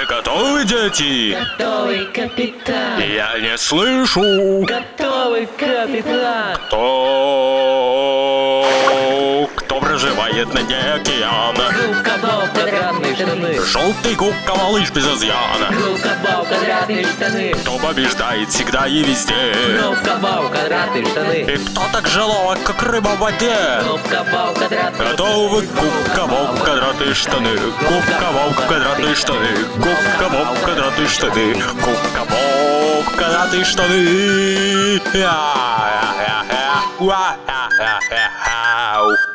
Вы готовы, дети? Готовый, капитан. Я не слышу. Готовый, капитан. Кто проживает на дне океана? Губка-боб, квадратные штаны. Желтый губка малыш без изъяна. Губка-боб, квадратные штаны. Кто побеждает всегда и везде? Губка-боб, квадратные штаны. И кто так желовок, как рыба в воде? Губка-боб, квадратные. Готовы губка-боб, квадратные штаны. Губка-боб, квадратные штаны. Губка-боб, квадратные штаны. Губка-боб, квадратные штаны.